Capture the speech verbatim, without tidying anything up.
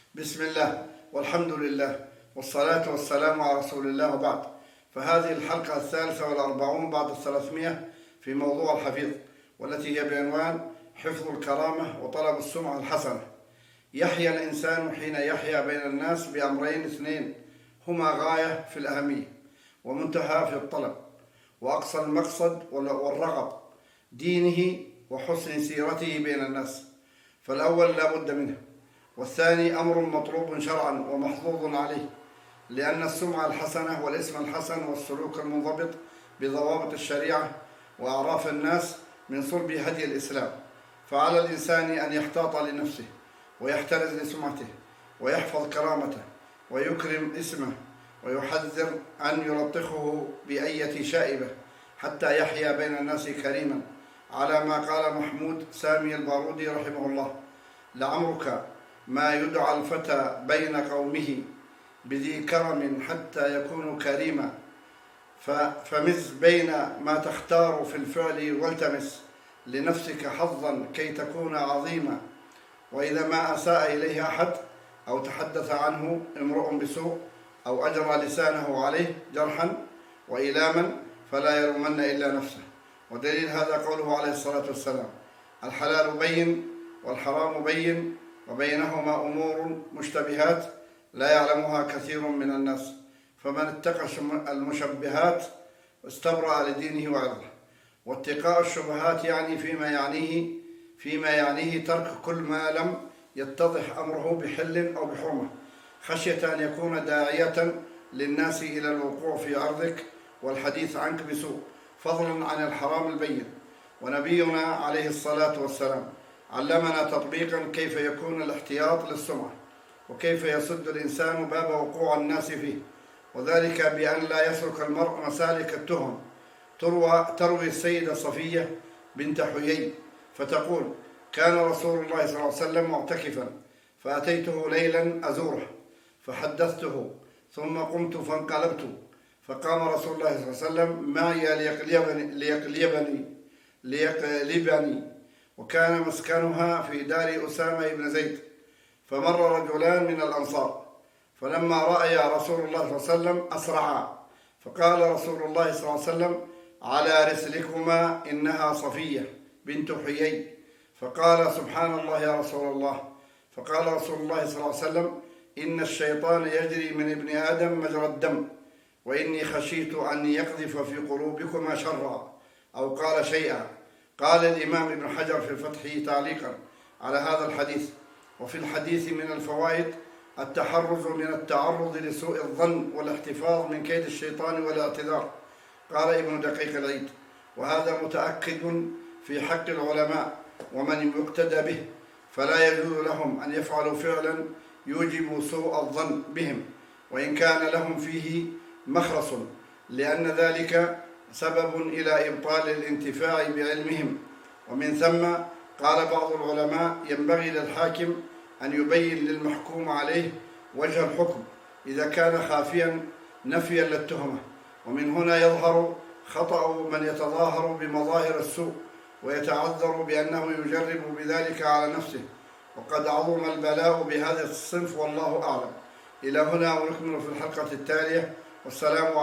بسم الله والحمد لله والصلاة والسلام على رسول الله، وبعد. فهذه الحلقة الثالثة والأربعون بعد الثلاثمائة في موضوع الحفيظ، والتي هي بعنوان حفظ الكرامة وطلب السمعة الحسنة. يحيا الإنسان حين يحيا بين الناس بأمرين اثنين هما غاية في الأهمية ومنتهى في الطلب وأقصى المقصد والرغب: دينه وحسن سيرته بين الناس. فالأول لا بد منه، والثاني أمر مطلوب شرعا ومحظوظ عليه، لأن السمعة الحسنة والاسم الحسن والسلوك المنضبط بضوابط الشريعة وأعراف الناس من صلب هدي الإسلام. فعلى الإنسان أن يحتاط لنفسه ويحترز لسمعته ويحفظ كرامته ويكرم اسمه ويحذر أن يلطخه بأية شائبة حتى يحيا بين الناس كريما، على ما قال محمود سامي البارودي رحمه الله: لعمرك ما يدعى الفتى بين قومه بذي كرم حتى يكون كريما، فمز بين ما تختار في الفعل والتمس لنفسك حظا كي تكون عظيما. وإذا ما أساء إليه أحد أو تحدث عنه امرؤ بسوء أو أجرى لسانه عليه جرحا وإلاما فلا يلومن إلا نفسه. ودليل هذا قوله عليه الصلاة والسلام: الحلال بين والحرام بين وبينهما أمور مشتبهات لا يعلمها كثير من الناس، فمن اتقى المشبهات استبرأ لدينه وعرضه. واتقاء الشبهات يعني فيما يعنيه فيما يعنيه ترك كل ما لم يتضح أمره بحل أو بحرمة، خشية أن يكون داعية للناس إلى الوقوع في عرضك والحديث عنك بسوء، فضلا عن الحرام البين. ونبينا عليه الصلاة والسلام علمنا تطبيقا كيف يكون الاحتياط للسمعة وكيف يصد الإنسان باب وقوع الناس فيه، وذلك بأن لا يسلك المرء مسالك التهم. تروى, تروي السيدة صفية بنت حيي فتقول: كان رسول الله صلى الله عليه وسلم معتكفا، فأتيته ليلا أزوره فحدثته، ثم قمت فانقلبت، فقام رسول الله صلى الله عليه وسلم معي ليقلبني, ليقلبني, ليقلبني وكان مسكنها في دار أسامة بن زيد. فمر رجلان من الأنصار، فلما رأيا رسول الله صلى الله عليه وسلم أسرعا، فقال رسول الله صلى الله عليه وسلم: على رسلكما، إنها صفية بنت حيي. فقال: سبحان الله يا رسول الله. فقال رسول الله صلى الله عليه وسلم: إن الشيطان يجري من ابن آدم مجرى الدم، وإني خشيت أن يقذف في قلوبكما شرا، أو قال شيئا. قال الإمام ابن حجر في الفتح تعليقا على هذا الحديث: وفي الحديث من الفوائد التحرز من التعرض لسوء الظن والاحتفاظ من كيد الشيطان والاعتذار. قال ابن دقيق العيد: وهذا متأكد في حق العلماء ومن يقتدى به، فلا يجوز لهم أن يفعلوا فعلا يوجب سوء الظن بهم وإن كان لهم فيه مخرص، لأن ذلك سبب إلى إبطال الانتفاع بعلمهم. ومن ثم قال بعض العلماء: ينبغي للحاكم أن يبين للمحكوم عليه وجه الحكم إذا كان خافيا نفيا للتهمة. ومن هنا يظهر خطأ من يتظاهر بمظاهر السوء ويتعذر بأنه يجرب بذلك على نفسه، وقد عظم البلاء بهذا الصنف، والله أعلم. إلى هنا ونكمل في الحلقة التالية، والسلام عليكم.